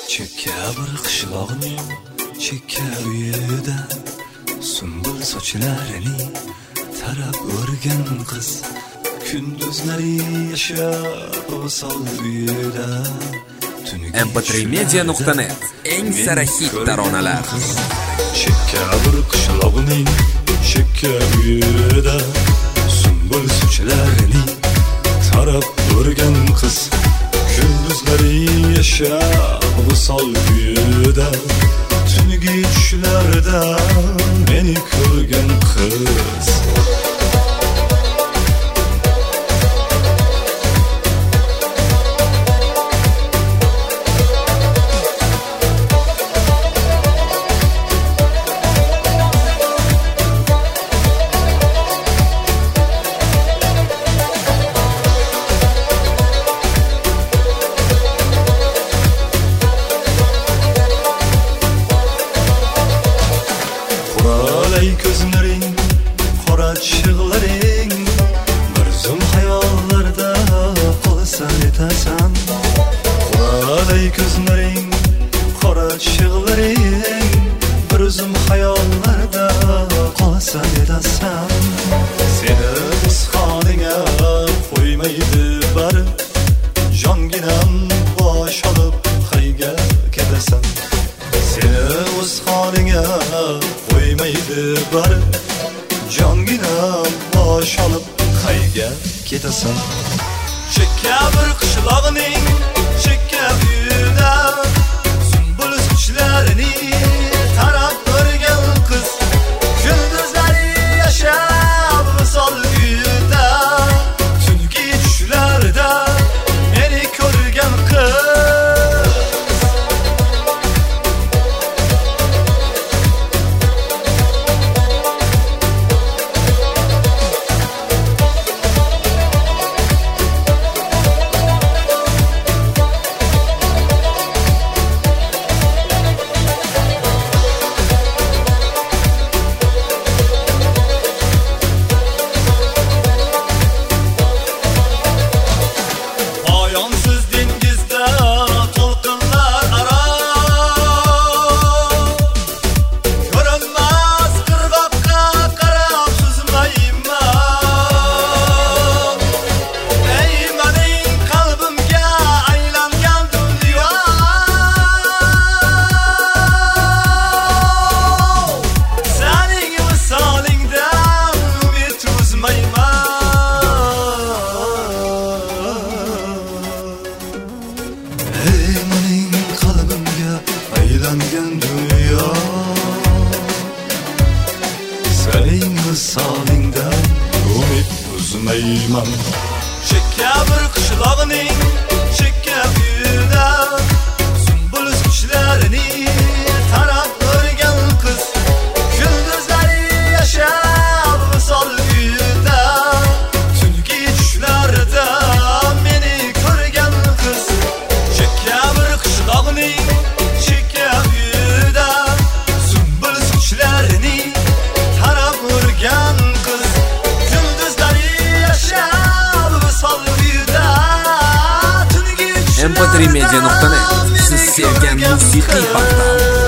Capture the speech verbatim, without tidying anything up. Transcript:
chekka bir qishloqning chekka uyida sumbul sochlarini tarab o'rgan qiz kunduzlari yashab o'sal uyida em p tre media nuqta net eng sara hit taronalar. Chekka bir qishloqning chekka uyida sumbul sochlarini tarab o'rgan qiz kunduzlari yashab o'sal uyida tungi tushlarda meni ko'rgan qiz. Quralay ko'zlaring, qora chig'laring, bir zum xayollarda qolsan etasan. Quralay ko'zlaring, qora chig'laring, bir zum xayollarda qolsan etasan. Seni o'z holingga qo'ymaydi bari, jonginam bosh olib qayga ketasan. Seni o'z holingga qo'ymaydi bari, jonginam bosh olib qayga ketasan. Chekka bir qishloqning chekka uyida sumbul sochlarini tarab o'rgan qiz kunduzlari yashab o'sal uyida tungi tushlarda meni ko'rgan qiz. Aylangan dünya senin misalingdan umid uzmayman. Chekka bir qishloqning chekka uyida sumbul sochlarini tarab o'rgan qiz kunduzlari yashab o'sal uyida tungi tushlarda meni ko'rgan qiz. Chekka bir qishloqning em p tre media nuqta net siz sevgan musiqiy portal.